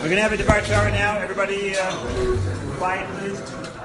We're going to have a departure hour now. Everybody quiet, please.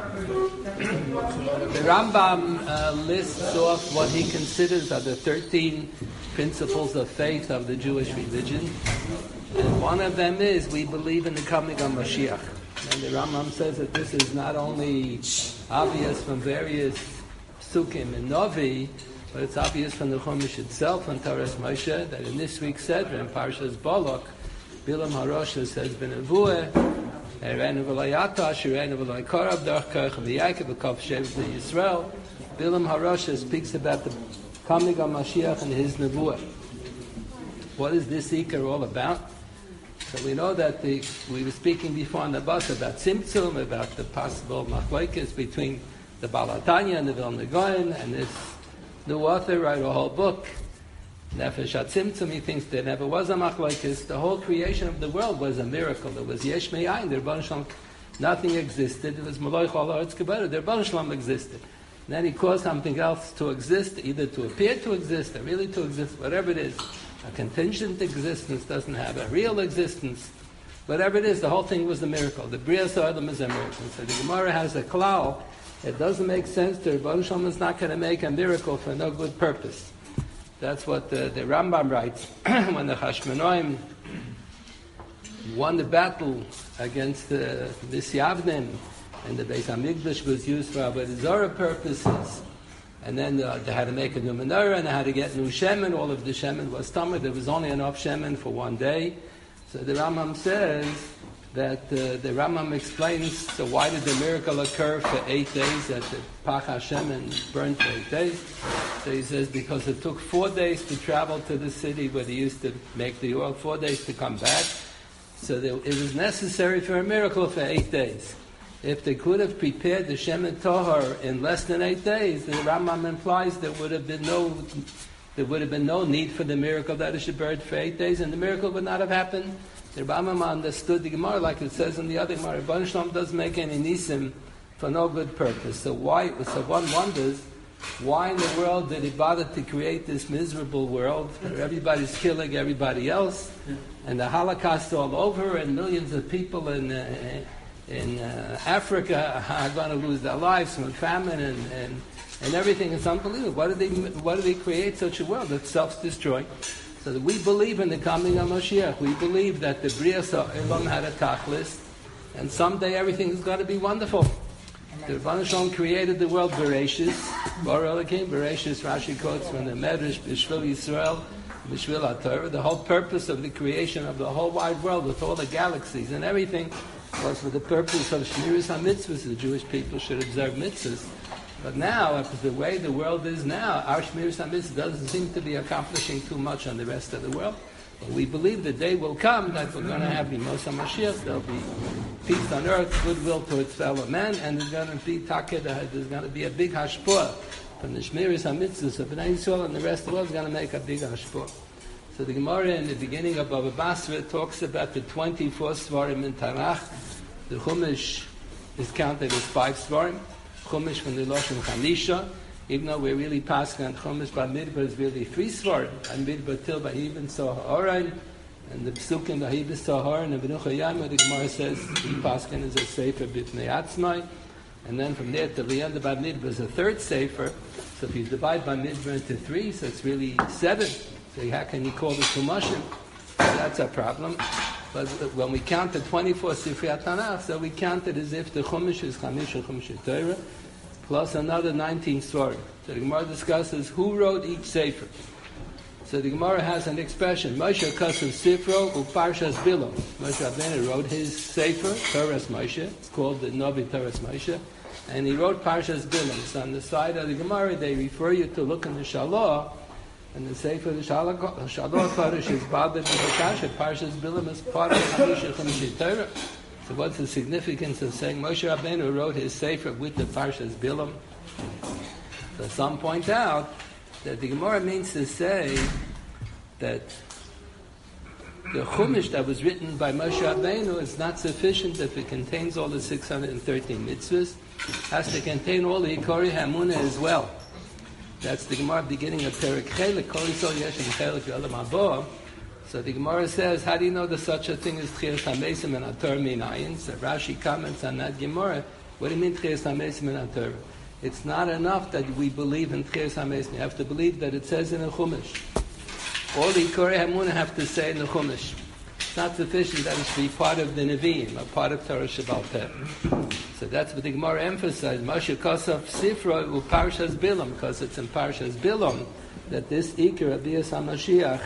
The Rambam lists off what he considers are the 13 principles of faith of the Jewish religion. And one of them is we believe in the coming of Mashiach. And the Rambam says that this is not only obvious from various psukim and Novi, but it's obvious from the Chumash itself and Torah's Moshe that in this week's Sedra, in Parshas Balak, Bilam HaRosh says, B'nevuah, Ereinu v'lo yatash, Ereinu v'lo yikorav, Darch v'yaykev v'kov shevet Yisrael. Bilam HaRosh speaks about the coming of Mashiach and his Nevuah. What is this Ikar all about? So we know that we were speaking before on the bus about Tzimtzum, about the possible machlokes between the Baal HaTanya and the Vilna Gaon, and this new author wrote a whole book, Nefesh HaTzimtzum. He thinks there never was a machlokes. The whole creation of the world was a miracle. There was Yesh Me'ayin, the Rebbeinu Shalom, nothing existed. It was Maloich Al Haaretz Kibara, the Rebbeinu Shalom existed. And then he caused something else to exist, either to appear to exist or really to exist, whatever it is. A contingent existence doesn't have a real existence. Whatever it is, the whole thing was a miracle. The Brias Olam is a miracle. So the Gemara has a klal. It doesn't make sense. The Rebbeinu Shalom is not going to make a miracle for no good purpose. That's what the Rambam writes. When the Hashmonaim won the battle against the Yavnim, and the Beis HaMikdash was used for Avodah Zarah purposes, and then they had to make a new menorah, and they had to get new shemen. All of the shemen was tamid. There was only enough shemen for one day. So the Rambam says that the Rambam explains, so why did the miracle occur for 8 days, that the Pach HaShemen burned for 8 days? So he says because it took 4 days to travel to the city where they used to make the oil, 4 days to come back. So it was necessary for a miracle for 8 days. If they could have prepared the Shemen Tohar in less than 8 days, the Rambam implies there would have been no need for the miracle that it should burn for 8 days, and the miracle would not have happened. The Rambam understood the Gemara like it says in the other Gemara. Rebbeinu Shalom doesn't make any nisim for no good purpose. So one wonders, why in the world did he bother to create this miserable world where everybody's killing everybody else, and the Holocaust all over, and millions of people in Africa are going to lose their lives from famine and everything. It's unbelievable. Why do they create such a world that's self-destroying? So that we believe in the coming of Mashiach. We believe that the Brias Olam had a tachlis, and someday everything is going to be wonderful. The Rebbeinu Shalom created the world Bereshis. Bara Elokim, Bereshis, Rashi quotes from the Medrash, B'Shvil Yisrael, B'Shvil HaTorah. The whole purpose of the creation of the whole wide world with all the galaxies and everything was for the purpose of Shmiras HaMitzvahs. The Jewish people should observe mitzvahs. But now, after the way the world is now, our Shmiras HaMitzvahs doesn't seem to be accomplishing too much on the rest of the world. But we believe the day will come that we're going to have Yemos HaMashiach. There'll be peace on earth, goodwill towards fellow men, and there's going to be there's going to be a big hashpah from the Shmiras HaMitzvahs of Bnei Yisrael, and the rest of the world is going to make a big hashpah. So the Gemara in the beginning of Baba Basra talks about the 24 Svarim in Tanakh. The Chumash is counted as 5 Svarim. Chumash from the Lashon Chanisha, even though we're really passing on Chumash, Bamidbar is really 3 Svarim. Bamidbar till Bahibin Soharan, and the Psukim Bahibin Soharan, and Benucha Yama, the Gemara says, the Paskin is a Sefer B'Pnei Atzmai, and then from there to the end of Bamidbar is a 3rd Sefer. So if you divide Bamidbar into 3, so it's really 7. So how can you call it Chumashim? That's a problem. But when we count the 24 Sifrei Tanakh, so we count it as if the Chumash is Chamish Chumash Torah, plus another 19 Svarim. So the Gemara discusses who wrote each Sefer. So the Gemara has an expression, Moshe Kasav Sifro Uparshas Bilam. Moshe Rabbeinu wrote his Sefer, Torah's Moshe. It's called the Novi Torah's Moshe. And he wrote Parshas Bilam. So on the side of the Gemara, they refer you to look in the Shalah, and the Sefer the Shalah Kodesh is bothered with the Kasha. Parshas Bilam is part of Chamisha Chumash Torah. So what's the significance of saying Moshe Rabbeinu wrote his Sefer with the Parshas Bilam? So some point out that the Gemara means to say that the Chumash that was written by Moshe Rabbeinu is not sufficient if it contains all the 613 mitzvahs. It has to contain all the Ikori Hamunah as well. That's the Gemara beginning of Perek Chelik, Kol Yisrael Yesh Chelik V'Olam Haba. So the Gemara says, how do you know there's such a thing as Tchias HaMesim and Ator Minayin? So Rashi comments on that Gemara, what do you mean Tchias HaMesim and Ator? It's not enough that we believe in Tchias HaMesim. You have to believe that it says in the Chumash. All the Ikorei Hamunah have to say in the Chumash. It's not sufficient that it should be part of the Nevi'im, a part of Torah Shabbal Peh. So that's what the Gemara emphasized. Moshe Kosov Sifra u Parshas Bilam, because it's in Parshas Bilam that this Iker of Bias HaMashiach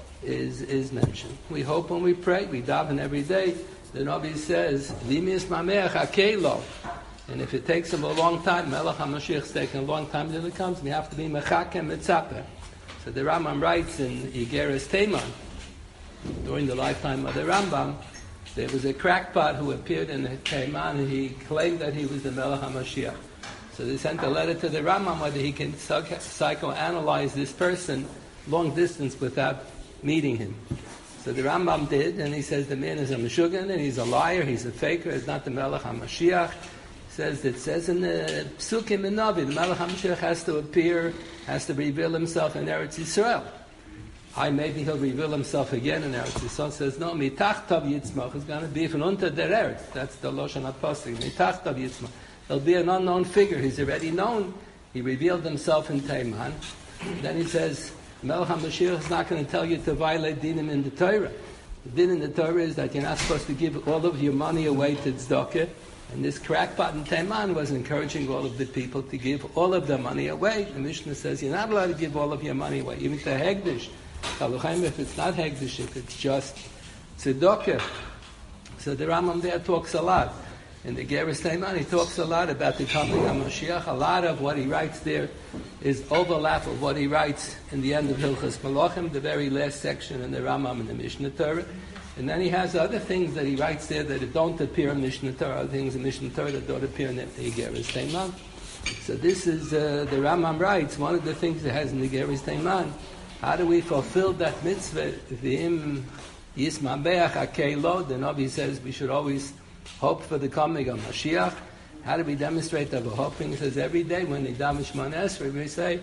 is mentioned. We hope when we pray, we daven every day. The Navi says, V'mis Mameach Akelo. And if it takes him a long time, Melech HaMashiach's taking a long time till it comes, we have to be Mechakem Mitzapeh. So the Rambam writes in Igeres Teiman, during the lifetime of the Rambam, there was a crackpot who appeared in the Teiman and he claimed that he was the Melech HaMashiach. So they sent a letter to the Rambam whether he can psychoanalyze this person long distance without meeting him. So the Rambam did, and he says the man is a Meshuggah and he's a liar, he's a faker, he's not the Melech HaMashiach. It says in the Psukim in Navi, the Melech HaMashiach has to appear, has to reveal himself in Eretz Yisrael. Maybe he'll reveal himself again in Eretz Yisrael. Says no, mitachtav yitzmach is going to be from unter der Eretz. That's the Lashon HaPasuk. Mitachtav yitzmach. He'll be an unknown figure. He's already known. He revealed himself in Teiman. Then he says, Melech HaMashiach is not going to tell you to violate dinim in the Torah. The din in the Torah is that you're not supposed to give all of your money away to tzedakah. And this crackpot in Teiman was encouraging all of the people to give all of their money away. The Mishnah says you're not allowed to give all of your money away, even to Hegdish. If it's not Hegdish, if it's just tzedakah. So the Rambam there talks a lot. In the Geras Teiman, he talks a lot about the coming of Mashiach. A lot of what he writes there is overlap of what he writes in the end of Hilchas Malachim, the very last section in the Rambam and the Mishnah Torah. And then he has other things that he writes there that don't appear in Mishnah Torah, other things in Mishnah Torah that don't appear in the Geras Teiman. So this is, the Rambam writes, one of the things it has in the Geras Teiman, how do we fulfill that mitzvah? V'im yismabeach akelo, the Navi says we should always hope for the coming of Mashiach. How do we demonstrate that we're hoping? He says every day when we daven Shemona Esrei, we say,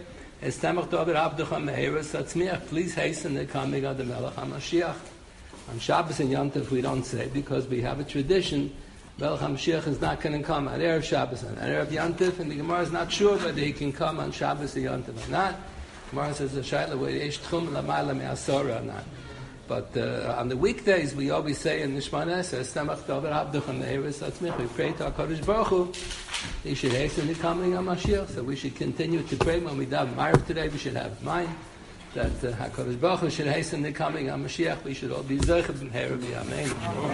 please hasten the coming of the Melech HaMashiach. On Shabbos and Yom Tov we don't say, because we have a tradition, Melech HaMashiach is not going to come on Erev Shabbos and Erev Yom Tov, and the Gemara is not sure whether he can come on Shabbos or Yom Tov or not. The Gemara says, or not. But on the weekdays, we always say in the Shemona Esrei, we pray to HaKadosh Baruch Hu, he should hasten the coming of Mashiach. So we should continue to pray. When we daven Ma'ariv today, we should have in mind that HaKadosh Baruch Hu should hasten the coming of Mashiach. We should all be Zocheh B'Meher B'Yamein.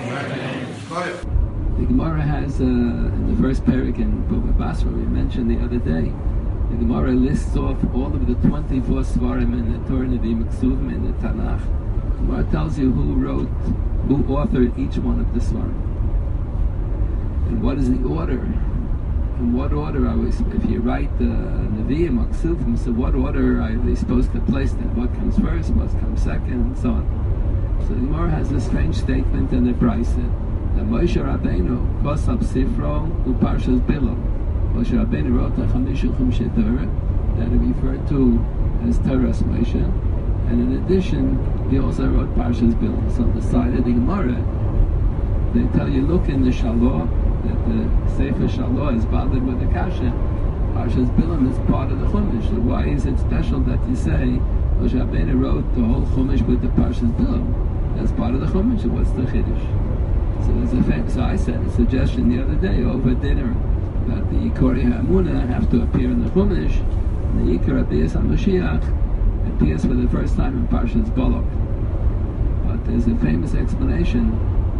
The Gemara has, in the first parak in Bava Basra, we mentioned the other day, the Gemara lists off all of the 24 Svarim in the Torah Nevi'im Ksuvim in the Tanakh. The Gemara tells you who authored each one of the Svarim. And what is the order? In what order are we, if you write the Nevi'im or Ksuvim, so what order are they supposed to place them? What comes first, what comes second, and so on. So the Gemara has a strange statement in the Brisa that Moshe Rabbeinu Kosav Sifro Uparshas Bilam. Moshe Rabbeinu wrote the Chamishu Chumshei Torah that he referred to as Torah's Moshe, and in addition he also wrote Parshas Bilam. So on the side of the Gemara they tell you, look in the Shalom, that the Sefer Shalom is bothered with the Kasha. Parshas Bilam is part of the Chumash. So why is it special that you say Moshe Rabbeinu wrote the whole Chumash with the Parshas Bilam? That's part of the Chumash. What's the Chiddush? So I said a suggestion the other day over dinner that the Ikorei Hamunah have to appear in the Chumash, and the Ikar of Bias HaMashiach appears for the first time in Parshas Balak. But there's a famous explanation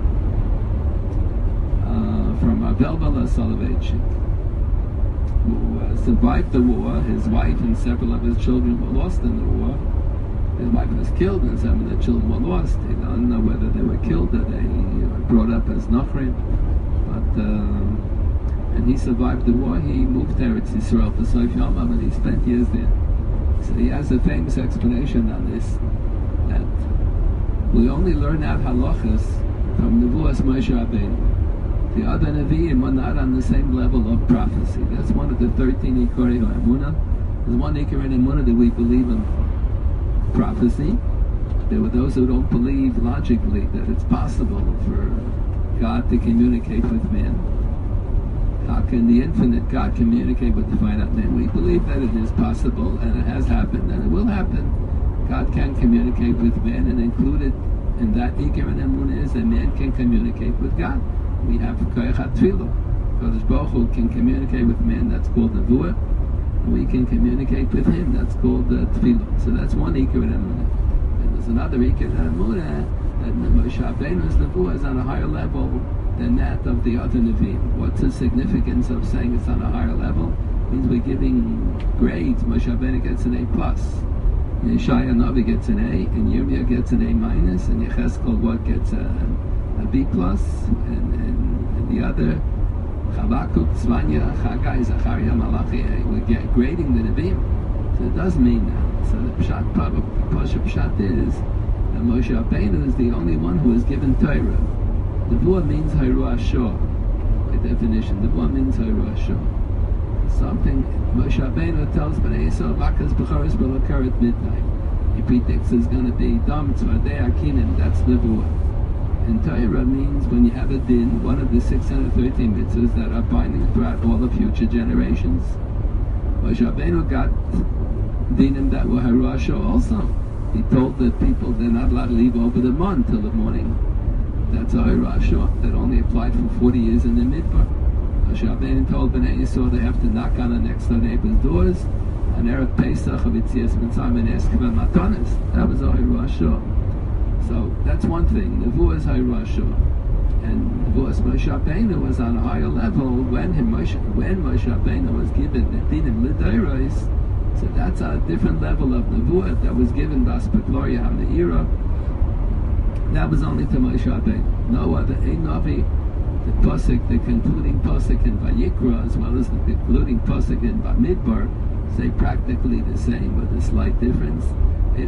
from Abel Bala Soloveitchik, who survived the war. His wife and several of his children were lost in the war. His wife was killed and some of the children were lost. They don't know whether they were killed or they were brought up as Nachrim. But and he survived the war. He moved to Eretz Yisrael for Sof Yamav and he spent years there. So he has a famous explanation on this, that we only learn out halachas from Nevuas Moshe Rabbeinu. The other Nevi'im are not on the same level of prophecy. That's one of the 13 Ikorei Hamunah. There's one Ikorei Hamunah that we believe in prophecy, There were those who don't believe logically that it's possible for God to communicate with man. How can the infinite God communicate with the finite man? We believe that it is possible, and it has happened, and it will happen. God can communicate with man, and included in that Iker and Emunah is that man can communicate with God. We have Koyach HaTfilah. Kodesh Baruch Hu can communicate with man, that's called Nevuah. And we can communicate with him, that's called Tfilah. So that's one Iker and Emunah. And there's another Iker and Emunah, that Moshe Rabbeinu's Nevuah is on a higher level than that of the other Nevi'im. What's the significance of saying it's on a higher level? It means we're giving grades. Moshe Rabbeinu gets an A+. Yeshaya Navi gets an A, and Yirmiyah gets an A-, and Yechezkel what gets a B+, and the other Chavakuk, Tzvanya, Chagai, Zachariah, Malachi, we're grading the Nevi'im. So it does mean that. So the Pshat is that Moshe Rabbeinu is the only one who is given Torah. Nevuah means Hayru Ashor. By definition, Nevuah means Hayru Ashor. Something Moshe Rabbeinu tells Bnei Yisrael, Vakas B'charis will occur at midnight. He predicts there's going to be Dam Tzvadei Akinim, that's Nevuah. And Torah means when you have a din, one of the 613 mitzvahs that are binding throughout all the future generations. Moshe Rabbeinu got dinim that were Hayru Ashor also. He told the people they're not allowed to leave over the month till the morning. That's a Hayru Ashor that only applied for 40 years in the Midbar. Moshe Rabbeinu told Bnei Yisrael they have to knock on the next door neighbor's doors on Erev Pesach of Yitzias Mitzrayim and ask for matanis. That was a Hayru Ashor. So that's one thing. Nevuah is Hayru Ashor. And Nevuah Moshe Rabbeinu was on a higher level when Moshe Rabbeinu was given the dinim l'deiros. So that's a different level of Nevuah that was given by Gloria HaMeira. That was only to Moshe Rabbeinu. No other Navi, the Pasuk, the concluding Pasuk in Vayikra, as well as the concluding Pasuk in Bamidbar, say practically the same, with a slight difference. The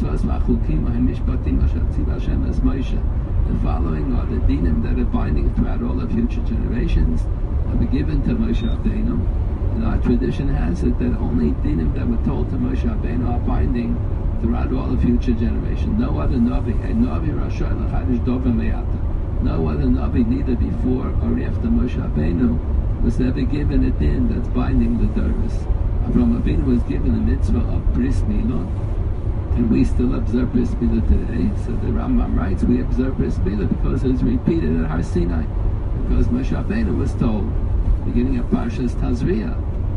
following are the dinim that are binding throughout all the future generations, that were given to Moshe Rabbeinu. And our tradition has it that only dinim that were told to Moshe Rabbeinu are binding throughout all the future generations. No other Navi, a Navi Rasha l'chadish dovim me'ata. No other Navi, neither before or after Moshe Rabbeinu, was ever given a din that's binding the Doros. Avraham Avinu was given a mitzvah of Bris Milah, and we still observe Bris Milah today. So the Rambam writes, we observe Bris Milah because it was repeated at Har Sinai. Because Moshe Rabbeinu was told, beginning of Parshas Tazria,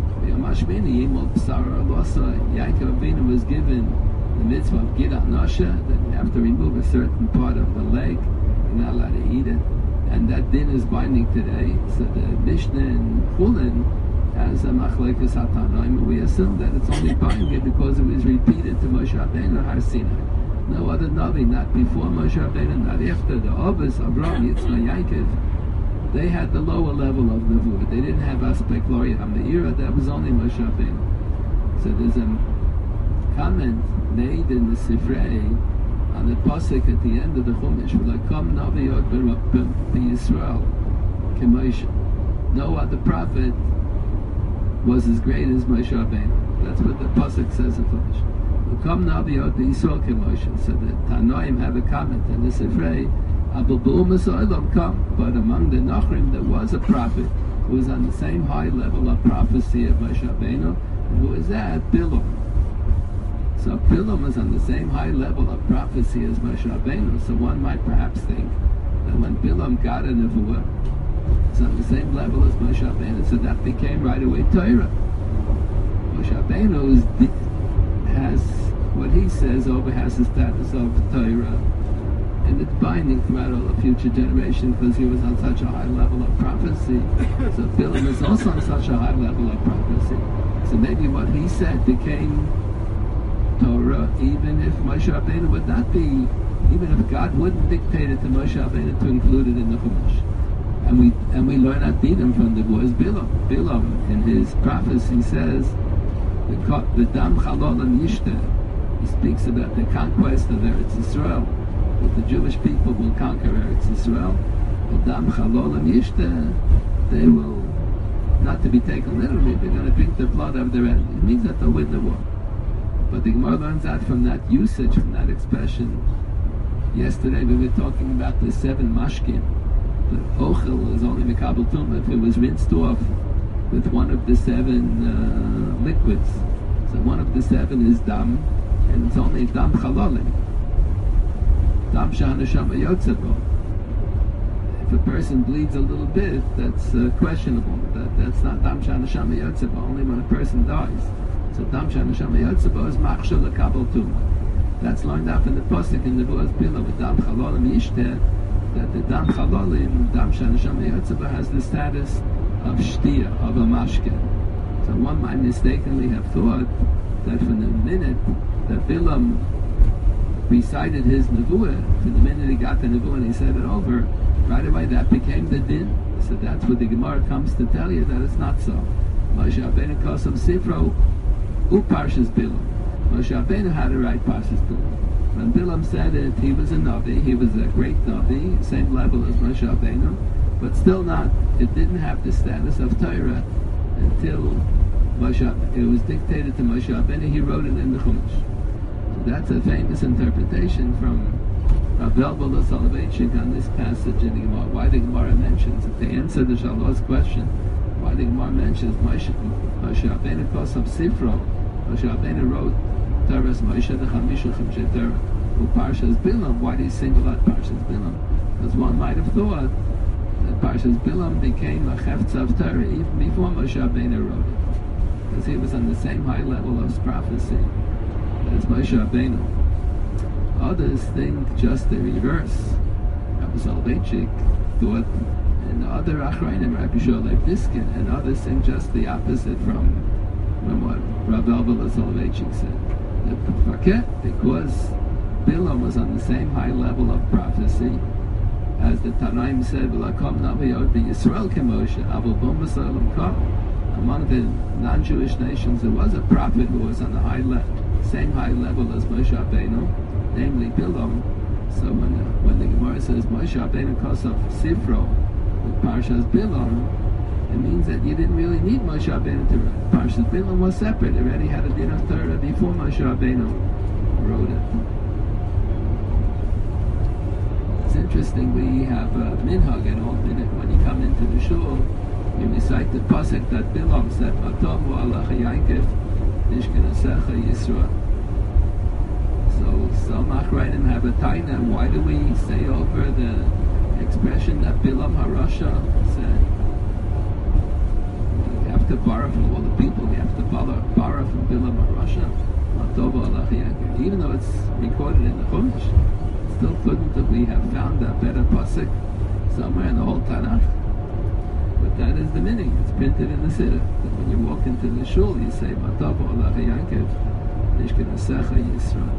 Yaakov Avinu was given the mitzvah of Gidat Nosha, that you have to remove a certain part of the leg, you're not allowed to eat it, and that din is binding today. So the Mishnah in Chulin has a Machlekes HaTanoim, and we assume that it's only binding because it was repeated to Moshe Rabbeinu at Har Sinai. No other Navi, not before Moshe Rabbeinu, not after. The Ovis, Avraham, Yitzchak, Yaakov, they had the lower level of Nevuah. They didn't have Aspect Gloria HaMeira, that was only Moshe Rabbeinu. So there's a comment made in the Sifrei on the Pasuk at the end of the Chumash, V'lakam Naviyot b'Yisrael k'Moshe. No other prophet was as great as Moshe Rabbeinu. That's what the Pasuk says in Chumash. V'lakam Naviyot b'Yisrael k'Moshe. So the Tanoim have a comment in the Sifrei, but among the Nachrim there was a prophet who was on the same high level of prophecy of Moshe Rabbeinu, and who was that? Bilam. So Bilam was on the same high level of prophecy as Moshe Rabbeinu. So one might perhaps think that when Bilam got a nevuah, it's on the same level as Moshe Rabbeinu. So that became right away Torah. Moshe Rabbeinu has what he says has the status of Torah, and it's binding throughout all the future generations because he was on such a high level of prophecy. So Bilam is also on such a high level of prophecy. So maybe what he said became Torah, even if Moshe Rabbeinu would not be, even if God wouldn't dictate it to Moshe Rabbeinu to include it in the Chumash. And we learn that dinim from the boys Bilam. Bilam, in his prophecy, says, the Dam Chalol and Yishta. He speaks about the conquest of Eretz Yisrael, that the Jewish people will conquer Eretz Yisrael. The Dam Chalol and Yishta, they will, not to be taken literally, they're going to drink the blood of their enemies. It means that they'll win the war. But the Gemara learns out from that usage, from that expression. Yesterday we were talking about the 7 mashkin. The ochel is only mikabel tumah if it was rinsed off with one of the 7 liquids. So one of the 7 is dam, and it's only dam chalalim. Dam shahanashama yotzebo. If a person bleeds a little bit, that's questionable. That's not dam shahanashama yotzebo, only when a person dies. So dam shahanashama yotzebo is machshel lekabel tumah. That's learned out in the pasuk in the Boaz Pilah with dam chalalim yishteh, that the dam chalalim, dam shahanashama yotzebo, has the status of shtia, of a mashke. So one might mistakenly have thought that from the minute that Bilam recited his nevuah, from the minute he got the nevuah and he said it over, right away that became the din. So that's what the Gemara comes to tell you, that it's not so. Moshe Rabbeinu Kosam Sifro Uparshas Bilam. Moshe Rabbeinu had to write Parshas Bilam. When Bilam said it, he was a Navi, he was a great Navi, same level as Moshe Rabbeinu, but still not, it didn't have the status of Torah until Moshe, it was dictated to Moshe Rabbeinu, he wrote it in the Chumash. So that's a famous interpretation from Rav Elbel Soloveitchik on this passage in the Gemara. Why the Gemara mentions it, to answer the Shalom's question, why the Gemara mentions Moshe Rabbeinu Kosam Sifro, Moshe Rabbeinu wrote Torah's Moshe the Chamishu Chimshei Torah, who Parshas Bilam, why do you single out Parshas Bilam? Because one might have thought that Parshas Bilam became a Chefetz of Torah even before Moshe Rabbeinu wrote it, because he was on the same high level of prophecy as Moshe Rabbeinu. Others think just the reverse. Rabbi Soloveitchik thought, and other Achrayim, Rabbi Sholem Diskin, and others think just the opposite from what Rabbi Elbel Soloveitchik said. Because Bilam was on the same high level of prophecy, as the Tanaim said, among the non-Jewish nations there was a prophet who was on the same high level as Moshe Rabbeinu, namely Bilam. So when the Gemara says Moshe Rabbeinu Kosaf Sifro with Parshas Bilam, it means that you didn't really need Moshe Rabbeinu to write. Parshas Bilam was separate, it already had a din of Torah before Moshe Rabbeinu wrote it. It's interesting, we have a minhag at all minute when you come into the shul, you recite the pasuk that Bilam said, Matovu Allah Yankiv Nishkanasecha Yisrael. So some Achrayim have a taina, why do we say over the expression that Bilam HaRasha said? We have to borrow from all the people, we have to borrow from Bilam HaRasha, Matovu Allah Yankiv. Even though it's recorded in the Chumash, still couldn't that we have found a better pasuk somewhere in the whole Tanakh? But that is the meaning. It's printed in the Siddur. That when you walk into the shul, you say, Matavu Allah Yankiv, Nishkanasecha Yisrael.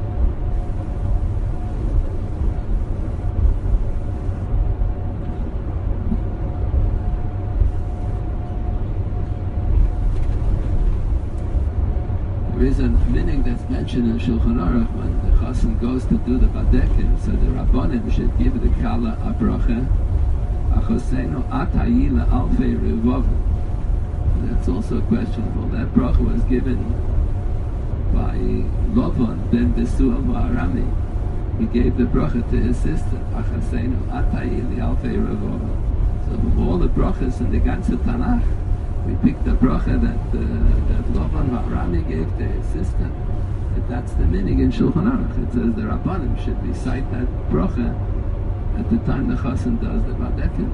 There is a meaning that's mentioned in Shulchan Aruch when the Chassan goes to do the Badekin, so the Rabbanim should give the Kala a bracha, Achosenu atayi la'alfei revav. That's also questionable. That bracha was given by Lavan ben Besuel Ba'arami. He gave the bracha to his sister, Achosenu atayi la'alfei revav. So from all the brachas in the ganze Tanakh, we picked the bracha that Lavan Ba'arami gave to his sister. But that's the meaning in Shulchan Aruch. It says the Rabbanim should recite that bracha at the time the Chassan does the Badekin.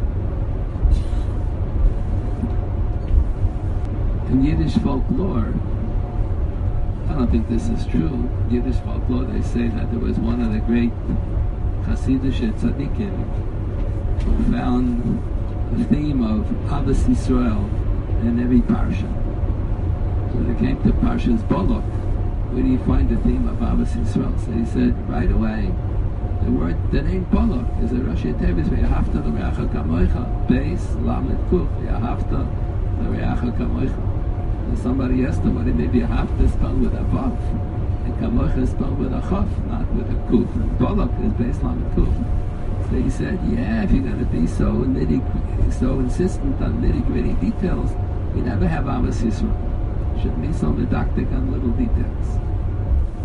In Yiddish folklore, I don't think this is true. Yiddish folklore, they say that there was one of the great Hasidic tzaddikim who found the theme of Ahavas Yisrael in every parsha. So they came to Parshas Balak. Where do you find the theme of Ahavas Yisrael? So he said, right away, the name Balak is a Rashi Tevis, Ve'ahavta l'reacha kamoicha, Beis Lamed Kuf, Ve'ahavta l'reacha kamoicha. And somebody asked him, what it may be Ahavta spelled with a Vav, and Kamoicha spelled with a Chaf, not with a Kuf. And Balak is Beis Lamed Kuf. So he said, yeah, if you're going to be so insistent on nitty-gritty details, you never have Ahavas Yisrael. Shouldn't be so didactic on little details.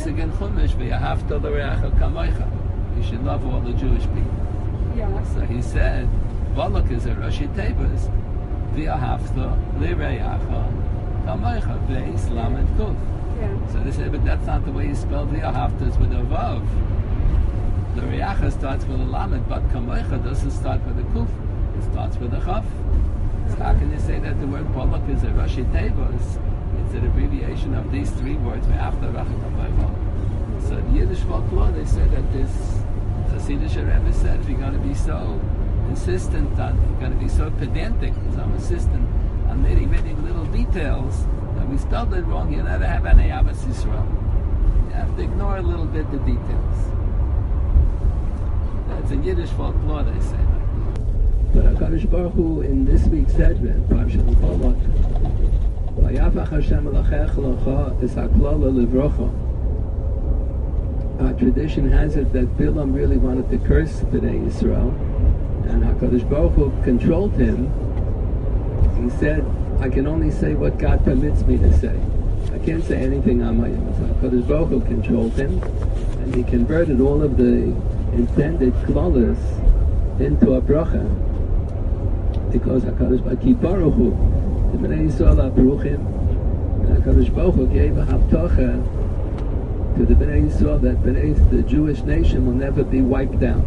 pasuk in Chumash, "V'yahavta l'reacha kamoicha." You should love all the Jewish people. Yeah. So he said, "Balak is a Rashi Tevas, v'yahavta l'reacha kamoicha ve'is lamed kuf." Yeah. So they said, but that's not the way you spell v'yahavta. It's with a vav. The reacha starts with a lamed, but kamoicha doesn't start with a kuf. It starts with a chaf. So how can you say that the word Balak is a Rashi Tevas? It's an abbreviation of these three words, v'yahavta l'reacha kamoicha. So in Yiddish folklore, they said that this Hasidic Rebbe said, if you're going to be so insistent on, you're going to be so pedantic, so insistent on many little details, that we spelled it wrong, you never have any Ahavas Yisrael. You have to ignore a little bit the details. That's in Yiddish folklore, they say that. But HaKadosh Baruch Hu, in this week's Sedra, Parshat Balak, Vayafach Hashem elachech locha es haklala livrocha. Our tradition has it that Bilam really wanted to curse Bnei Yisrael, and HaKadosh Baruch Hu controlled him. He said, I can only say what God permits me to say. I can't say anything on my own. So HaKadosh Baruch Hu controlled him, and he converted all of the intended klalas into a bracha. Because HaKadosh Baruch Hu, the Bnei Yisrael are Baruchim, and HaKadosh Baruch Hu gave a haftacha to the Bnei Yisrael that the Jewish nation will never be wiped out.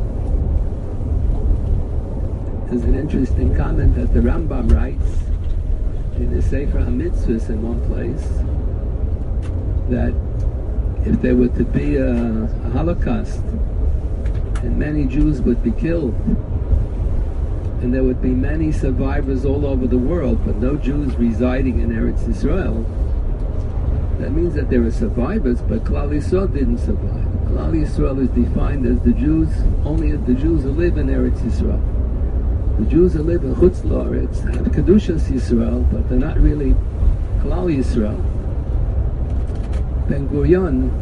There's an interesting comment that the Rambam writes in the Sefer HaMitzvahs in one place, that if there were to be a Holocaust and many Jews would be killed and there would be many survivors all over the world but no Jews residing in Eretz Yisrael, that means that there are survivors, but Klal Yisrael didn't survive. Klal Yisrael is defined as the Jews, only the Jews who live in Eretz Yisrael. The Jews who live in Chutz La'aretz have Kedushas Yisrael, but they're not really Klal Yisrael. Ben Gurion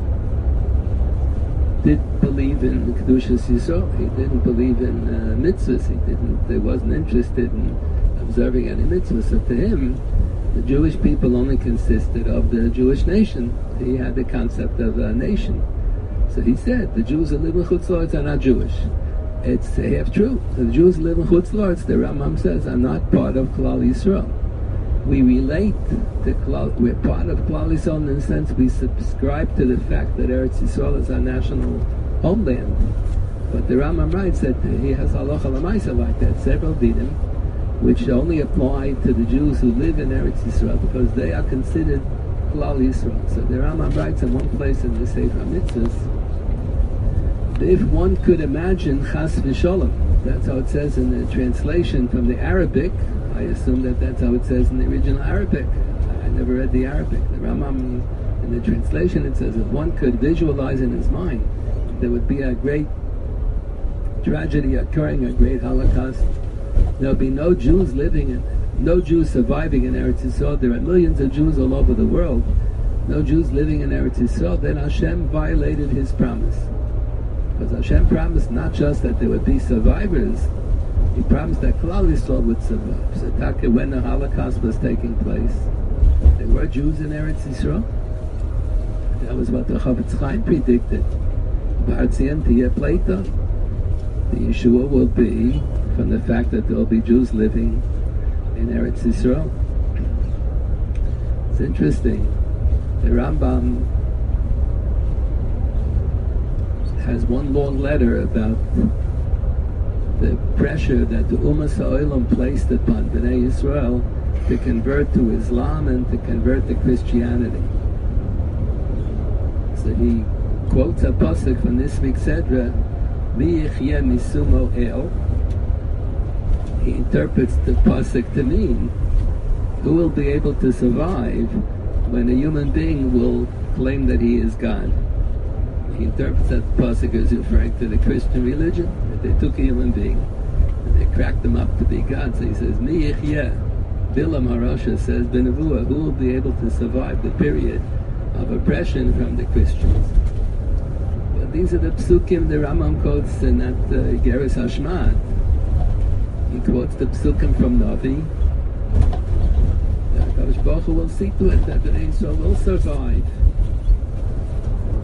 did believe in Kedushas Yisrael. He didn't believe in mitzvahs. He wasn't interested in observing any mitzvahs. So to him, the Jewish people only consisted of the Jewish nation. He had the concept of a nation. So he said, the Jews who live in Chutz La'aretz are not Jewish. It's half true. The Jews who live in Chutz La'aretz, the Rambam says, are not part of Klal Yisrael. We relate to Klal, we're part of Klal Yisrael in the sense we subscribe to the fact that Eretz Yisrael is our national homeland. But the Rambam writes that he has halacha l'maisa like that, several dinim, which only apply to the Jews who live in Eretz Yisrael because they are considered Klal Yisrael. So the Rambam writes in one place in the Sefer HaMitzvahs, if one could imagine Chas v'Sholom, that's how it says in the translation from the Arabic. I assume that that's how it says in the original Arabic. I never read the Arabic. The Rambam, in the translation, it says if one could visualize in his mind, there would be a great tragedy occurring, a great Holocaust. There'll be no Jews no Jews surviving in Eretz Yisrael. There are millions of Jews all over the world. No Jews living in Eretz Yisrael. Then Hashem violated His promise. Because Hashem promised not just that there would be survivors, He promised that Klal Yisrael would survive. So when the Holocaust was taking place, there were Jews in Eretz Yisrael. That was what the Chavetz Chaim predicted. B'Hartzion Tiyeh Pleita. The Yeshua will be from the fact that there will be Jews living in Eretz Yisrael. It's interesting. The Rambam has one long letter about the pressure that the Ummah Ha'olam placed upon Bnei Yisrael to convert to Islam and to convert to Christianity. So he quotes a pasuk from this week's Sedra, Mi yichyeh misumo el. He interprets the pasuk to mean, who will be able to survive when a human being will claim that he is God? He interprets that the pasuk as referring to the Christian religion, that they took a human being and they cracked him up to be God. So he says, Mi yichyeh. Bilam HaRasha says, B'nevuah, who will be able to survive the period of oppression from the Christians? But these are the psukim the Rambam quotes in that Geras Hashmad. He quotes the psukim from Navi. The HaKadosh Baruch Hu will see to it that the Bnei Yisrael will survive.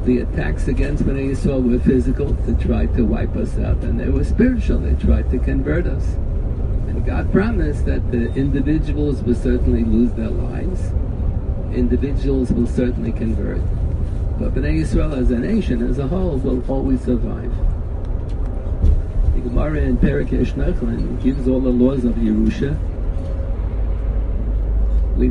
The attacks against Bnei Yisrael were physical, to try to wipe us out, and they were spiritual, they tried to convert us. And God promised that the individuals will certainly lose their lives, individuals will certainly convert, but Bnei Yisrael as a nation, as a whole, will always survive. The Gemara in Perek Yesh Nachlan gives all the laws of Yerusha. We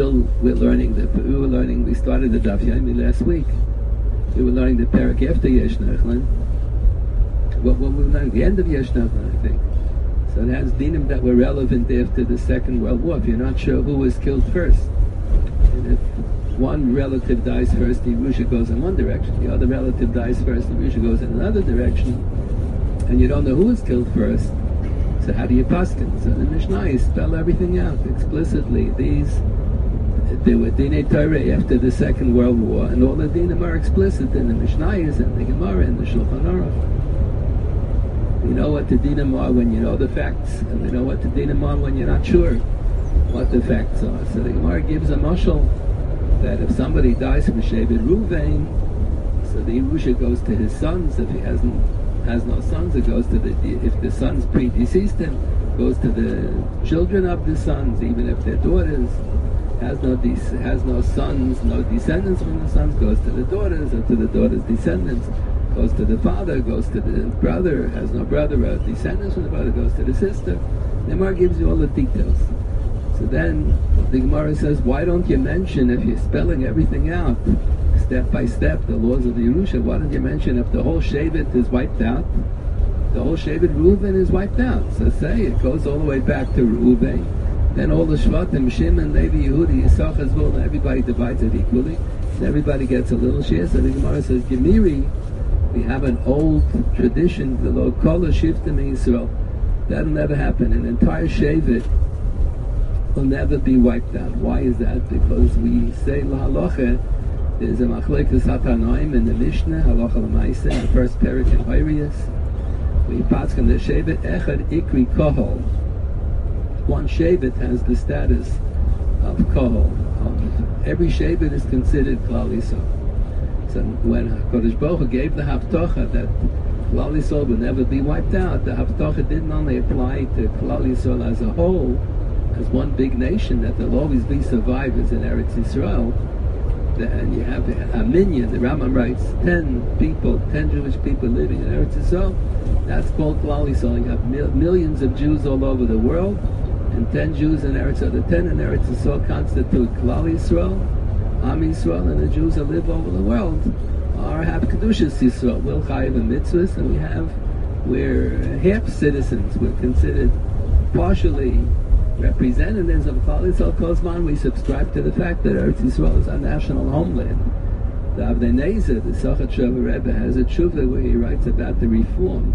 started the Daf Yomi last week. We were learning the Perek after Yesh Nachlan. What were we learning? The end of Yesh Nachlan, I think. So it has dinim that were relevant after the Second World War. If you're not sure who was killed first, and if one relative dies first, the Yerusha goes in one direction, the other relative dies first, the Yerusha goes in another direction, and you don't know who was killed first, so how do you paskin? So the Mishnah spell everything out explicitly. There were Dinei Torah after the Second World War, and all the dinim are explicit in the Mishnayos and the Gemara and the Shulchan Aruch. You know what the dinim are when you know the facts, and you know what the dinim are when you're not sure what the facts are. So the Gemara gives a mashal that if somebody dies from Shevet Ruvain, so the Yerusha goes to his sons. If he has no sons, it goes to if the sons predeceased him, goes to the children of the sons, even if their daughters has no sons, no descendants from the sons, goes to the daughters, or to the daughters' descendants, goes to the father, goes to the brother, has no brother or descendants from the brother, goes to the sister. The Gemara gives you all the details. So then the Gemara says, why don't you mention, if you're spelling everything out step by step, the laws of the Yerusha, why don't you mention if the whole Shevet is wiped out, the whole Shevet Reuven is wiped out. So say it goes all the way back to Reuven, then all the Shvatim, Shimon, Levi, Yehudi, Yisachar, Zvulun, everybody divides it equally, and everybody gets a little share. So the Gemara says, Gemiri, we have an old tradition, the Lo Kol Shiftim in Yisrael. That'll never happen. An entire Shevet will never be wiped out. Why is that? Because we say L'Halacha, there's a Machlekes HaTanoim in the Mishnah, Halacha L'Maaseh, in the first Perek in Horayos. We paskin the Shevet Echad Ikri Kohol. One Shevet has the status of Kohol. Every Shevet is considered Klal Yisrael. So when HaKadosh Baruch Hu gave the Haftocha that Klal Yisrael would never be wiped out, the Haftocha didn't only apply to Klal Yisrael as a whole, as one big nation, that there'll always be survivors in Eretz Yisrael. And you have a minyan, the Rambam writes, 10 Jewish people living in Eretz Yisrael. That's called Klal Yisrael. You have millions of Jews all over the world, and 10 Jews in Eretz Yisrael. The 10 in Eretz Yisrael constitute Klal Yisrael, Am Yisrael, and the Jews that live over the world have Kedushas Yisrael. We'll chayiv and mitzvahs, and we're half citizens. We're considered partially representatives of Klal Yisrael. Kozman, we subscribe to the fact that Eretz Yisrael is our national homeland. The Avnei Nezer, the Sochat Shuvah Rebbe, has a tshuva where he writes about the Reform.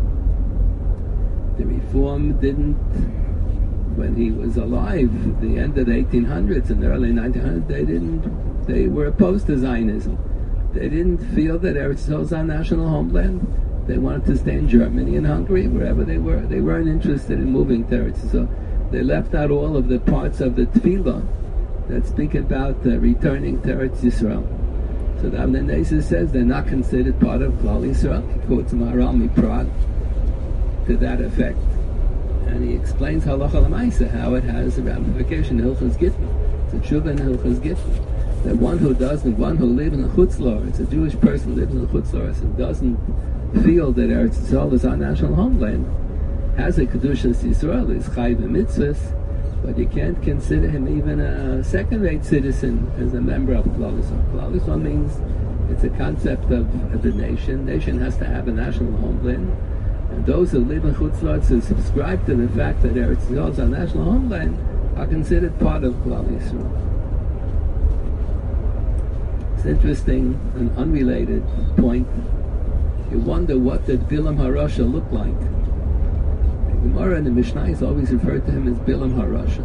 The Reform didn't, when he was alive, the end of the 1800s and the early 1900s, they were opposed to Zionism. They didn't feel that Eretz Yisrael is our national homeland. They wanted to stay in Germany and Hungary, wherever they were. They weren't interested in moving to Eretz Yisrael. They left out all of the parts of the Tefillah that speak about returning to Eretz Yisrael. So the Avnei Nezer says they're not considered part of Klal Yisrael. He quotes Maharal Miprad to that effect. And he explains Halacha L'Maaseh, how it has a ramification in Hilchos Gittin. It's a tshuva in Hilchos Gittin. That one who lives in the Chutz La'aretz, a Jewish person lives in the Chutz La'aretz and doesn't feel that Eretz Yisrael is our national homeland, has a Kedushas Yisrael, is chayiv mitzvahs, but you can't consider him even a second-rate citizen as a member of Klal Yisrael. Klal Yisrael means it's a concept of the nation. Nation has to have a national homeland, and those who live in Chutz La'aretz who subscribe to the fact that Eretz Yisrael is our national homeland are considered part of Klal Yisrael. It's interesting, an unrelated point. You wonder, what did Bilam HaRasha look like? The Gemara and the Mishnah is always referred to him as Bilam HaRasha.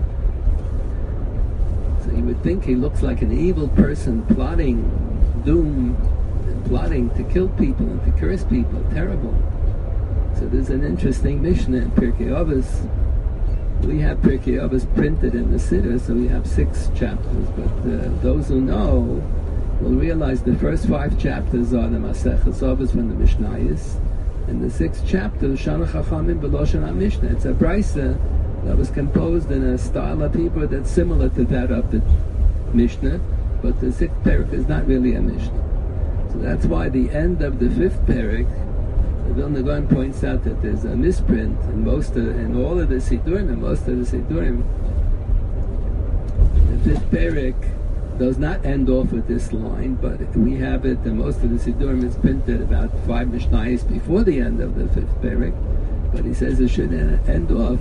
So you would think he looks like an evil person plotting doom and plotting to kill people and to curse people. Terrible. So there's an interesting Mishnah in Pirkei Avos. We have Pirkei Avos printed in the Siddur, so we have 6 chapters. But those who know, we'll realize the first 5 chapters are the Maseches Avos from the Mishnayos, and the 6th chapter, Shana Chachamim B'Loshen HaMishnah. It's a brisa that was composed in a style of Hebrew that's similar to that of the Mishnah, but the 6th parak is not really a Mishnah. So that's why the end of the 5th parak, the Vilna Gaon points out that there's a misprint in all of the Sidurim, and most of the Sidurim, the 5th parak does not end off with this line, but we have it, and most of the Sidurim is printed about 5 Mishnayos before the end of the 5th parak, but he says it should end off.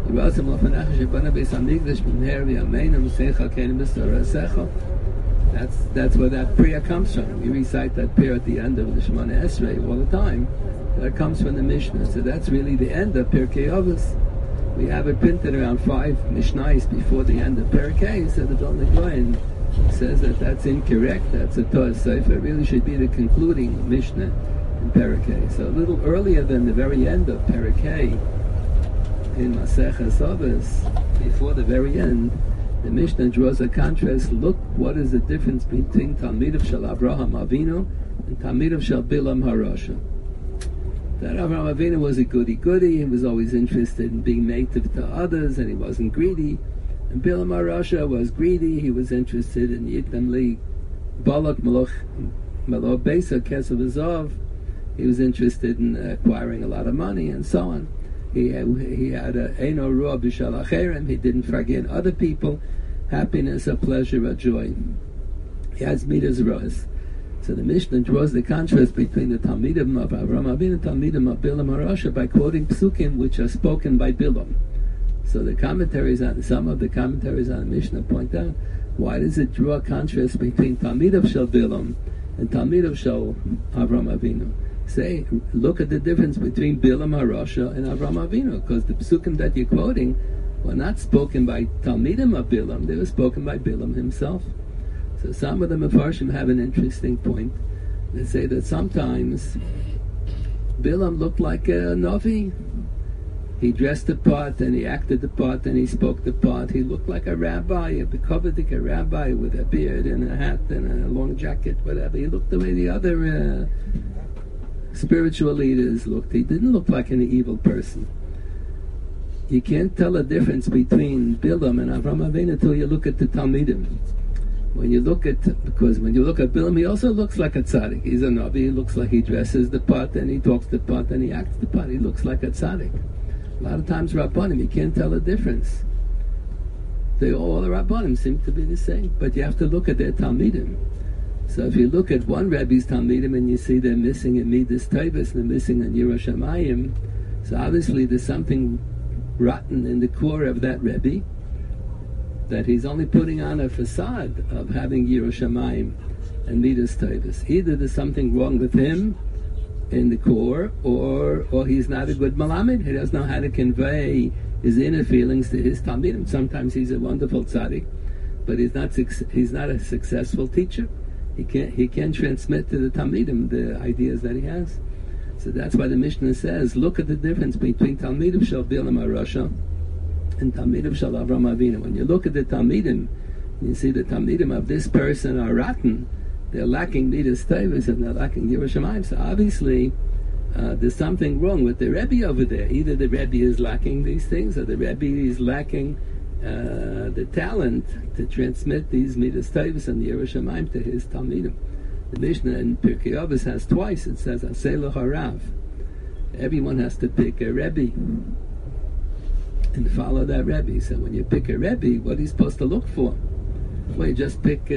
That's where that prayer comes from. We recite that prayer at the end of the Shemona Esrei all the time. That comes from the Mishnah. So that's really the end of Pirkei Avos. We have it printed around 5 Mishnayos before the end of Pirkei, so the Vilna Gaon says that that's incorrect. That's a Torah Sefer. It really should be the concluding Mishnah in Pirkei. So a little earlier than the very end of Pirkei, in Maseches Avos, before the very end, the Mishnah draws a contrast. Look, what is the difference between Talmidav Shel Avraham Avinu and Talmidav Shel Bilam HaRasha? That Avraham Avinu was a goody-goody. He was always interested in being native to others, and he wasn't greedy. And Bilam HaRasha was greedy. He was interested in Yitam Li Balak Maloch Besa Kesav Azov. He was interested in acquiring a lot of money and so on. He had a Eino Ruah B'Shal Acherim. He didn't forget other people. Happiness, a pleasure, a joy. He has Midas Roas. So the Mishnah draws the contrast between the Talmidim of Avraham Avinu and Talmidim of Bilam HaRasha by quoting psukim which are spoken by Bilam. So the commentaries on some of the commentaries on the Mishnah point out, why does it draw a contrast between Talmidim Shel Bilam and Talmidim Shel Avraham Avinu? Say, look at the difference between Bilam HaRasha and Avraham Avinu, because the psukim that you're quoting were not spoken by Talmidim of Bilam, they were spoken by Bilam himself. So some of the Mefarshim have an interesting point. They say that sometimes Bilam looked like a Navi. He dressed the part, and he acted the part, and he spoke the part. He looked like a rabbi, a Bekovadik, a rabbi with a beard and a hat and a long jacket, whatever. He looked the way the other spiritual leaders looked. He didn't look like an evil person. You can't tell a difference between Bilam and Avraham Avinu until you look at the Talmidim. Because when you look at Bilam, he also looks like a tzaddik. He's a Navi. He looks like he dresses the part, and he talks the part, and he acts the part. He looks like a tzaddik. A lot of times Rabbanim, you can't tell a difference. All the Rabbanim seem to be the same, but you have to look at their Talmidim. So if you look at one Rebbe's Talmidim and you see they're missing in Midas Taivas and they're missing in Yiras Shamayim, so obviously there's something rotten in the core of that Rebbe, that he's only putting on a facade of having Yiras Shamayim and Midas Taivas. Either there's something wrong with him in the core, or he's not a good Malamed. He doesn't know how to convey his inner feelings to his Talmidim. Sometimes he's a wonderful tzaddik, but he's not a successful teacher. He can't transmit to the Talmidim the ideas that he has. So that's why the Mishnah says, look at the difference between Talmidim Shel Bilam HaRasha and Talmidim Shel Avraham Avinu. When you look at the Talmidim, you see the Talmidim of this person are rotten. They're lacking Midas Taivas and they're lacking Yiras Shamayim. So obviously there's something wrong with the Rebbe over there. Either the Rebbe is lacking these things, or the Rebbe is lacking the talent to transmit these Midas Taivas and Yiras Shamayim to his Talmidim. The Mishnah in Pirkei Avos has twice, it says, Aseh Harav. Everyone has to pick a Rebbe and follow that Rebbe. So when you pick a Rebbe, what are you supposed to look for? Well, you just pick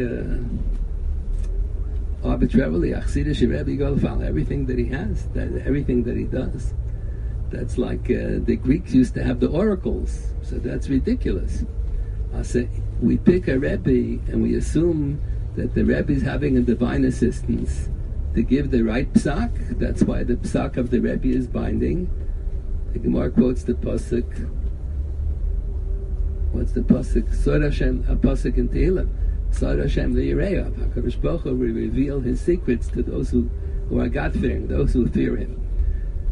arbitrarily a Chassidish Rebbe, you go follow everything that he has, everything that he does. That's like the Greeks used to have the oracles, so that's ridiculous. I say we pick a Rebbe and we assume that the Rebbe is having a divine assistance to give the right psak. That's why the psak of the Rebbe is binding. The Gemara quotes the pasuk. What's the pasuk? Sod Hashem, a pasuk in Tehillim. Sod Hashem liyireyav. HaKadosh Baruch Hu will reveal His secrets to those who are God-fearing, those who fear Him.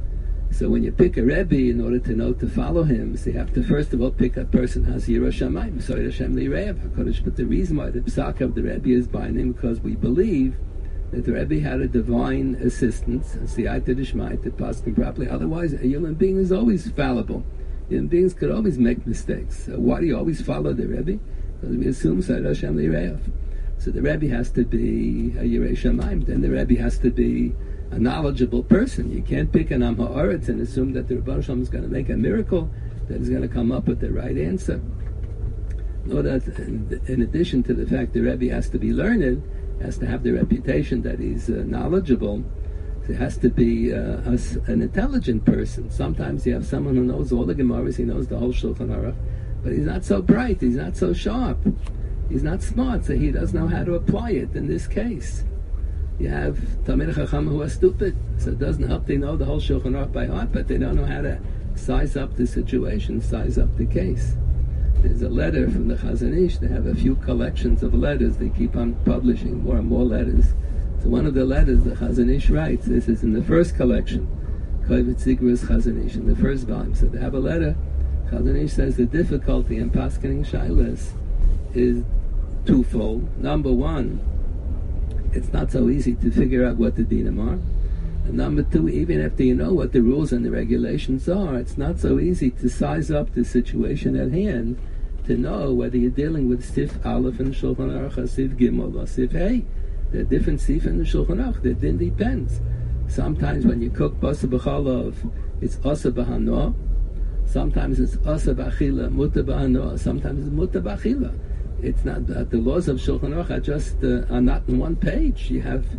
So when you pick a Rebbe, in order to know to follow him, so you have to first of all pick a person who has Yirah Shamayim, so Hashem Li'Reiv HaKadosh. But the reason why the psak of the Rebbe is binding, because we believe that the Rebbe had a divine assistance, a siyata d'shmai, to pass him properly. Otherwise, a human being is always fallible. Human beings could always make mistakes. So why do you always follow the Rebbe? Because we assume so Hashem Li'Reiv. So the Rebbe has to be a Yirei Shamayim. Then the Rebbe has to be a knowledgeable person. You can't pick an Am Ha'aretz and assume that the Rebbe Shalom is going to make a miracle, that is going to come up with the right answer. No, that in addition to the fact the Rebbe has to be learned, has to have the reputation that he's knowledgeable, it has to be an intelligent person. Sometimes you have someone who knows all the Gemaras, he knows the whole Shulchan Aruch, but he's not so bright, he's not so sharp, he's not smart, so he doesn't know how to apply it in this case. You have Talmidei Chacham who are stupid, so it doesn't help they know the whole Shulchan Aruch by heart, but they don't know how to size up the situation, size up the case. There's a letter from the Chazon Ish. They have a few collections of letters. They keep on publishing more and more letters. So one of the letters the Chazon Ish writes, this is in the first collection, Kovetz Zigras Chazon Ish, in the first volume. So they have a letter. Chazon Ish says the difficulty in paskening shaylas is twofold. Number one, it's not so easy to figure out what the dinim are. And number two, even after you know what the rules and the regulations are, it's not so easy to size up the situation at hand to know whether you're dealing with Sif Aleph in Shulchan Aruch or Sif Gimel or Sif Hey. There are different Sif in the Shulchan Aruch. The din depends. Sometimes when you cook Basa B'Chalov, it's Asa B'Hanoah. Sometimes it's Asa B'Achila, Muta B'Hanoah. Sometimes it's Muta B'Achila. It's not that the laws of Shulchan Aruch are just are not in one page. You have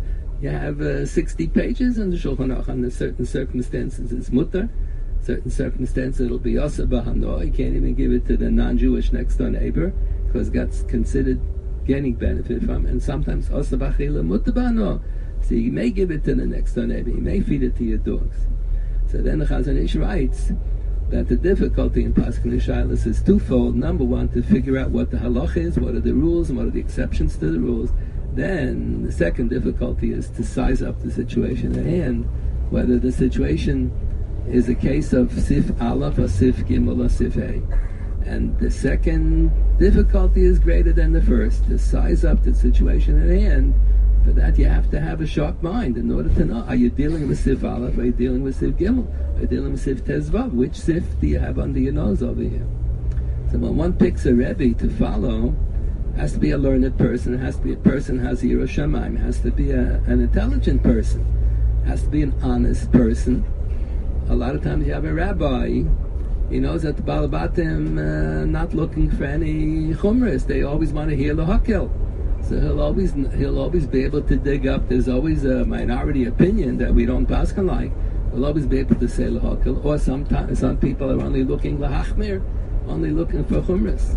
60 pages in the Shulchan Aruch. Under certain circumstances it's mutter, certain circumstances it'll be asa b'hanoah. You can't even give it to the non-Jewish next door neighbor because that's considered gaining benefit from it. And sometimes asa b'achila mutter b'hanoah. So you may give it to the next door neighbor, you may feed it to your dogs. So then the Chazon Ish writes that the difficulty in Paskin Shaylas is twofold. Number one, to figure out what the halach is, what are the rules, and what are the exceptions to the rules. Then the second difficulty is to size up the situation at hand, whether the situation is a case of Sif Aleph or Sif Gimel or Sif A. And the second difficulty is greater than the first, to size up the situation at hand. For that you have to have a sharp mind in order to know, are you dealing with Sif Aleph, are you dealing with Sif Gimel, are you dealing with Sif Tezvav? Which Sif do you have under your nose over here? So when one picks a Rebbe to follow, has to be a learned person, has to be a person who has Yirah Shamayim, has to be an intelligent person, has to be an honest person. A lot of times you have a rabbi, he knows that the Balabatim not looking for any chumras, they always want to hear the Hakel. So he'll always be able to dig up, there's always a minority opinion that we don't pass on like, we'll always be able to say L'Hakel, or sometimes some people are only looking L'Hachmir, only looking for chumras.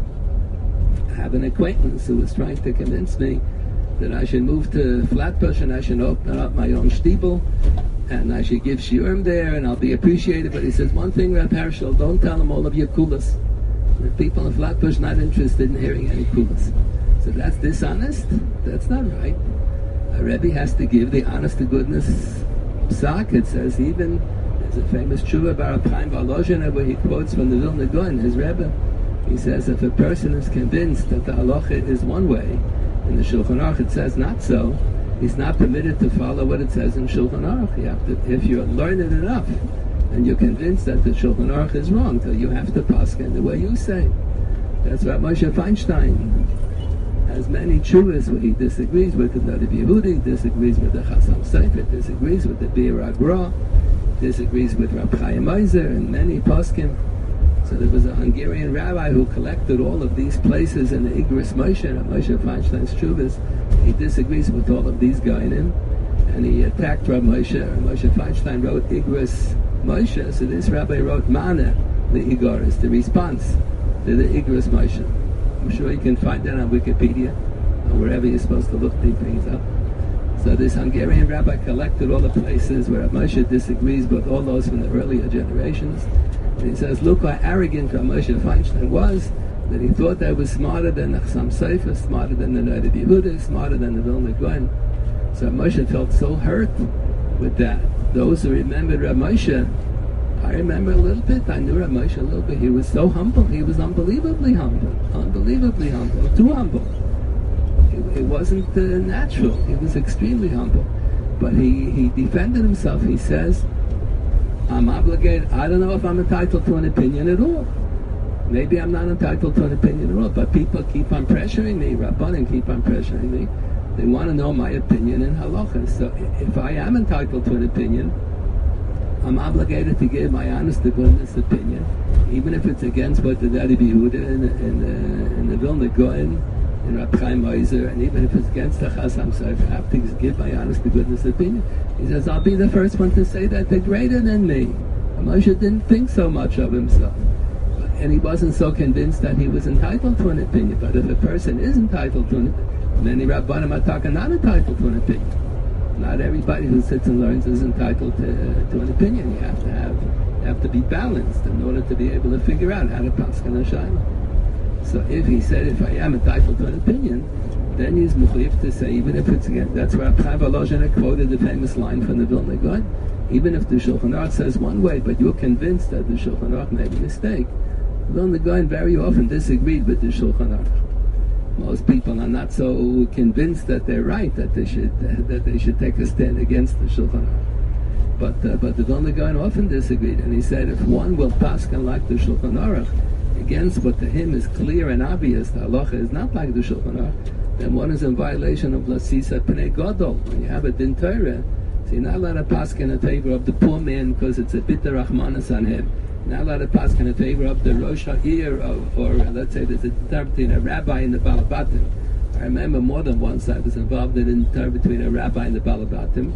I have an acquaintance who was trying to convince me that I should move to Flatbush and I should open up my own shtibel and I should give shiurim there and I'll be appreciated. But he says one thing, Reb Hershel, don't tell him all of your kulas. The people in Flatbush not interested in hearing any kulas. So that's dishonest? That's not right. A Rebbe has to give the honest to goodness psak. It says even, there's a famous tshuva by Reb Chaim Volozhin where he quotes from the Vilna Gaon, his Rebbe. He says if a person is convinced that the halacha is one way, in the Shulchan Aruch it says not so, he's not permitted to follow what it says in Shulchan Aruch. You have to, if you're learned enough, and you're convinced that the Shulchan Aruch is wrong, so you have to paskin the way you say. That's what Moshe Feinstein has many tshuvas where he disagrees with the Nadav Yehudi, disagrees with the Chasam Sofer, disagrees with the Bir Agra, disagrees with Rab Chaim Ozer, and many paskin. So there was a Hungarian rabbi who collected all of these places in the Igros Moshe, Moshe Feinstein's Shuvas. He disagrees with all of these guys and he attacked Rav Moshe. Moshe Feinstein wrote Igros Moshe, so this rabbi wrote Mana, the Igoris, the response to the Igros Moshe. I'm sure you can find that on Wikipedia or wherever you're supposed to look these things up. So this Hungarian rabbi collected all the places where Rav Moshe disagrees with all those from the earlier generations. And he says, look how arrogant Rav Moshe Feinstein was, that he thought that was smarter than the Chasam Sofer, smarter than the Nadav Yehuda, smarter than the Vilna Gaon. So Rav Moshe felt so hurt with that. Those who remembered Rav Moshe I remember a little bit. I knew Rav Moshe a little bit. He was so humble. He was unbelievably humble, too humble. It wasn't natural. He was extremely humble. But he defended himself. He says, I'm obligated. I don't know if I'm entitled to an opinion at all. Maybe I'm not entitled to an opinion at all, but people keep on pressuring me. Rabbanim keep on pressuring me. They want to know my opinion in halacha. So if I am entitled to an opinion, I'm obligated to give my honest to goodness opinion, even if it's against what the Daddy Yehuda in the Vilna Gaon, in Rab Chaim Oizer, and even if it's against the Chasam Sofer, I have to give my honest to goodness opinion. He says, I'll be the first one to say that they're greater than me. Moshe didn't think so much of himself. And he wasn't so convinced that he was entitled to an opinion. But if a person is entitled to an opinion, many Rabbanim are not entitled to an opinion. Not everybody who sits and learns is entitled to an opinion. You have to be balanced in order to be able to figure out how to paskin a shayla. So if he said, if I am entitled to an opinion, then he's mukhif to say, even if it's again, that's where Chaim Volozhin quoted the famous line from the Vilna Gaon. Even if the Shulchan Aruch says one way, but you're convinced that the Shulchan Aruch made a mistake, the Vilna Gaon very often disagreed with the Shulchan Aruch. Most people are not so convinced that they're right, that they should take a stand against the Shulchan Aruch. But the Vilna Gaon often disagreed, and he said if one will paskin like the Shulchan Aruch against what to him is clear and obvious, the halacha is not like the Shulchan Aruch, then one is in violation of Lasisa Pnei Gadol. When you have a din Torah, so you're not allowed to paskin in favor of the poor man because it's a bitter rachmanas on him. You're not allowed to paskin in favor of the Rosh Ha'ir, or let's say there's a din between a rabbi and the Balabatim. I remember more than once I was involved in a din between a rabbi and the Balabatim,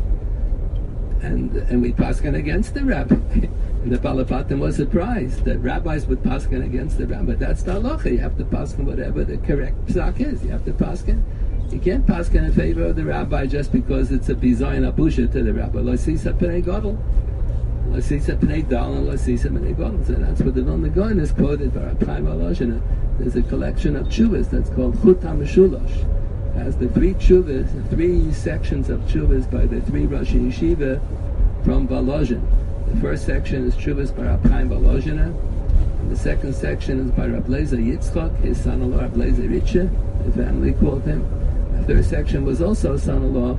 and we paskin against the rabbi. And the Balabatim was surprised that rabbis would paskin against the rabbi. That's the halacha. You have to paskin whatever the correct psak is. You have to paskin. You can't paskin in favor of the rabbi just because it's a bizayin abusha to the rabbi. Lasisa pnei gadol, lasisa pnei dal, and lasisa pnei gadol. So that's what the Vilna Gaon is quoted by Rab Chaim Volozhin. There's a collection of tshuvas that's called Chut HaMeshulash. It has the three tshuvas, the three sections of tshuvas by the three Rosh Yeshiva from Volozhin. The first section is tshuvas by Rab Chaim Volozhin, and the second section is by Rab Lezer Yitzchak, his son-in-law Rab Lezer Ritche, the family called him. The third section was also son-in-law,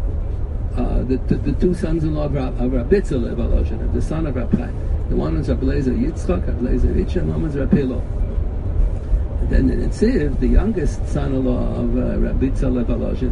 the two sons-in-law of Rab Bitzalel Volozhin, the son of Rab Chaim. The one was Rab Lezer Yitzchak, Rab Lezer Ritche, and one was Rab Hillel. And then in Tziv, the youngest son-in-law of Rab Bitzalel Volozhin,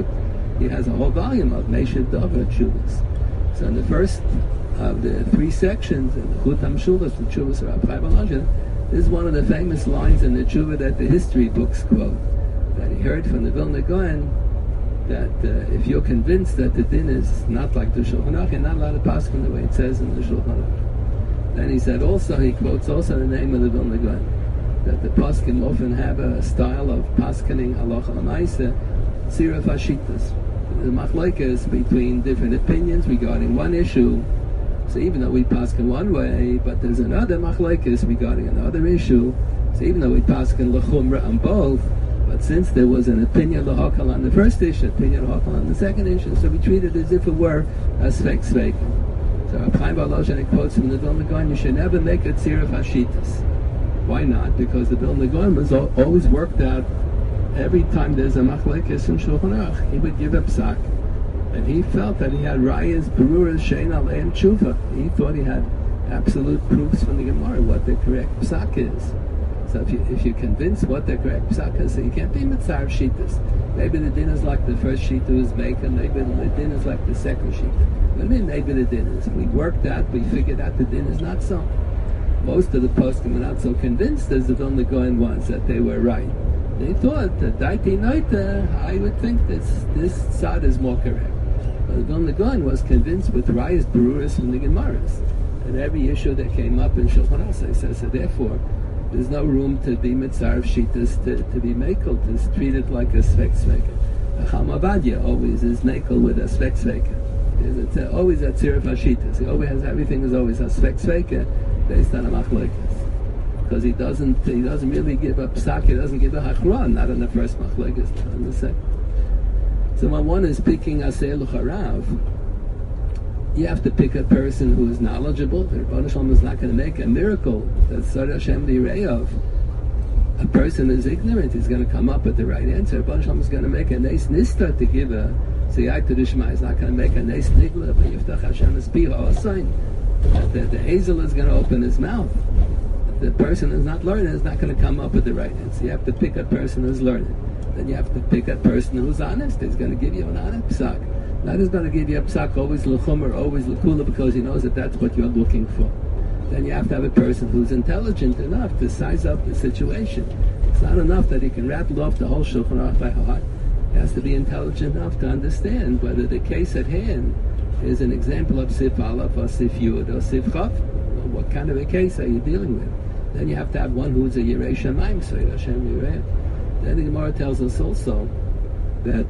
he has a whole volume of Meshiv Dover tshuvas. So in the first of the three sections, in the Chut HaMeshulash, the tshuvas of Rab Chaim Volozhin, this is one of the famous lines in the tshuva that the history books quote, that he heard from the Vilna Gaon, that if you're convinced that the din is not like the Shulchan Aruch, you're not allowed to paskin the way it says in the Shulchan Aruch. Then he said also, he quotes also the name of the Vilna Gaon, that the paskin often have a style of paskining halacha l'maaseh, tziruf hashitas. The machlokes between different opinions regarding one issue. So even though we paskin one way, but there's another machlokes regarding another issue. So even though we paskin l'chumra on both, but since there was an opinion l'hakal on the first issue, opinion l'hakal on the second issue, so we treat it as if it were a svek svek. So Rab Chaim Volozhin quotes from the Vilna Gaon, you should never make a tziruf hashitas. Why not? Because the Vilna Gaon was always worked out. Every time there's a machlekes in Shulchan Aruch, he would give a psak, and he felt that he had rayas beruras shein alein tshuva. He thought he had absolute proofs from the Gemara what the correct psak is. So if you're convinced what the correct psak is, so you can't be mitzar shitas. Maybe the din is like the first shita was making, maybe the din is like the second shita. What do you mean maybe the din is? We worked out, we figured out the din is not so. Most of the poskim were not so convinced as the Vilna Gaon ones that they were right. They thought that daiti noita, I would think this side is more correct. But the Vilna Gaon was convinced with rayas beruras from the Gemaras. And every issue that came up in Shulchan Aruch says, so therefore, there's no room to be mitzaref shitas, to be mekel, to treat it like a svek sveka. Chacham Ovadia always is mekel with a svek sveka. It's always a tziruf hashitas. He always has, everything is always a svek sveka based on a machlokes. Because he doesn't really give a psak, he doesn't give a hachron, not on the first machlokes, not on the second. So when one is picking aseh l'charav, you have to pick a person who is knowledgeable. The Rebbeinu Shalom is not going to make a miracle that Tzara Hashem L'Yirei of. A person is ignorant, he's going to come up with the right answer. Rebbeinu Shalom is going to make a neis nista to give a Siyata D'Shma. He's not going to make a neis nigla, but Yiftach Hashem is pira, a sign. The hazel is going to open his mouth. The person who's not learning is not going to come up with the right answer. You have to pick a person who's learning. Then you have to pick a person who's honest. He's going to give you an honest psak. Not he's going to give you a psak always l'chum or always l'kula because he knows that that's what you're looking for. Then you have to have a person who's intelligent enough to size up the situation. It's not enough that he can rattle off the whole Shulchan Aruch by heart. He has to be intelligent enough to understand whether the case at hand is an example of Sif Aleph or Sif Yud or Sif Chav. What kind of a case are you dealing with? Then you have to have one who's a Yirei Shamayim, so Hashem Yirei. Then the Gemara tells us also that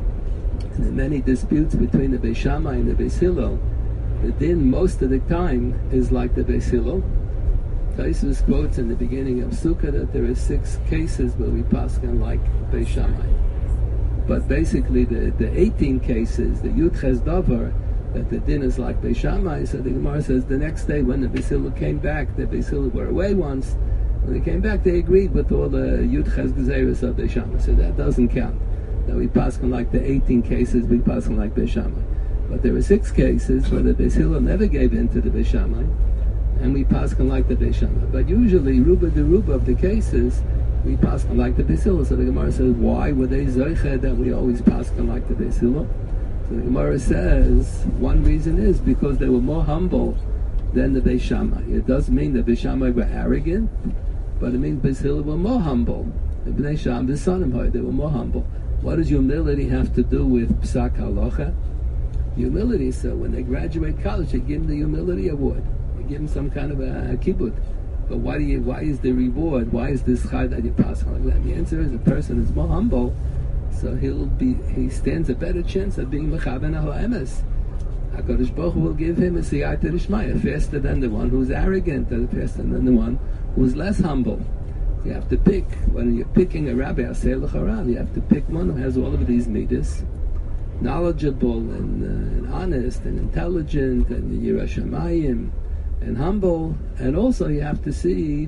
in the many disputes between the Beis Shammai and the Beis Hillel, the din most of the time is like the Beis Hillel. Taisus quotes in the beginning of Sukkah that there are 6 cases where we paskin like Beis Shammai. But basically the 18 cases, the Yud Ches Davar, that the din is like Beis Shammai. So the Gemara says the next day when the Beis Hillel came back, the Beis Hillel were away once. When they came back, they agreed with all the Yud Ches Gezeres of Beis Shammai. So that doesn't count. Now we pass on like the 18 cases, we pass on like Beis Shammai. But there were 6 cases where the Beis Hillel never gave in to the Beis Shammai, and we pass on like the Beis Shammai. But usually, ruba de ruba of the cases, we pass on like the Beis Hillel. So the Gemara says, why were they zoiche that we always pass on like the Beis Hillel? So the Gemara says, one reason is because they were more humble than the Beis Shammai. It doesn't mean the Beis Shammai were arrogant, but it means Beis Hillel were more humble. The Bnei Shammai, the Sonim, they were more humble. What does humility have to do with Psak Halacha? Humility, so when they graduate college, they give them the humility award. They give them some kind of a kibbut. But why is the reward? Why is this chai that you pass on like that? The answer is the person is more humble, so he stands a better chance of being mechaben al emes. HaKadosh Baruch Hu will give him a siyata d'shmaya faster than the one who's arrogant, or faster than the one who's less humble. You have to pick, when you're picking a rabbi, you have to pick one who has all of these midas, knowledgeable and honest and intelligent and Yirei Shamayim and humble, and also you have to see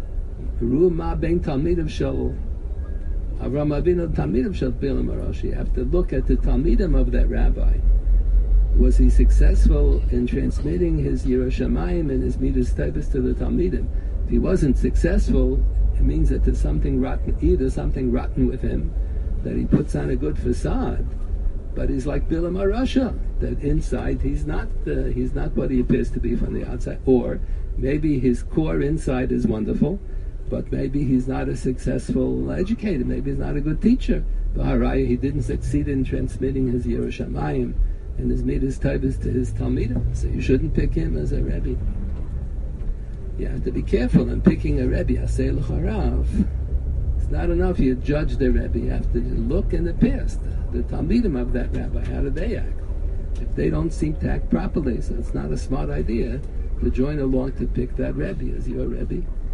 Ru'ma ben Talmidim Shel Avraham Avinu Talmidim Shel Bilam Arash. You have to look at the Talmidim of that rabbi. Was he successful in transmitting his Yirei Shamayim and his Midas Taibas to the Talmidim? If he wasn't successful, it means that there's something rotten, either something rotten with him, that he puts on a good facade, but he's like Bilam Arasha, that inside he's not what he appears to be from the outside. Or maybe his core inside is wonderful, but maybe he's not a successful educator, maybe he's not a good teacher. He didn't succeed in transmitting his Yirei Shamayim and his Midas Taibas to his Talmidim, so you shouldn't pick him as a Rebbe. You have to be careful in picking a Rebbe. Aseh l'charav. It's not enough you judge the Rebbe. You have to look in the past, the Talmidim of that rabbi. How do they act? If they don't seem to act properly, so it's not a smart idea to join along to pick that Rebbe as your Rebbe.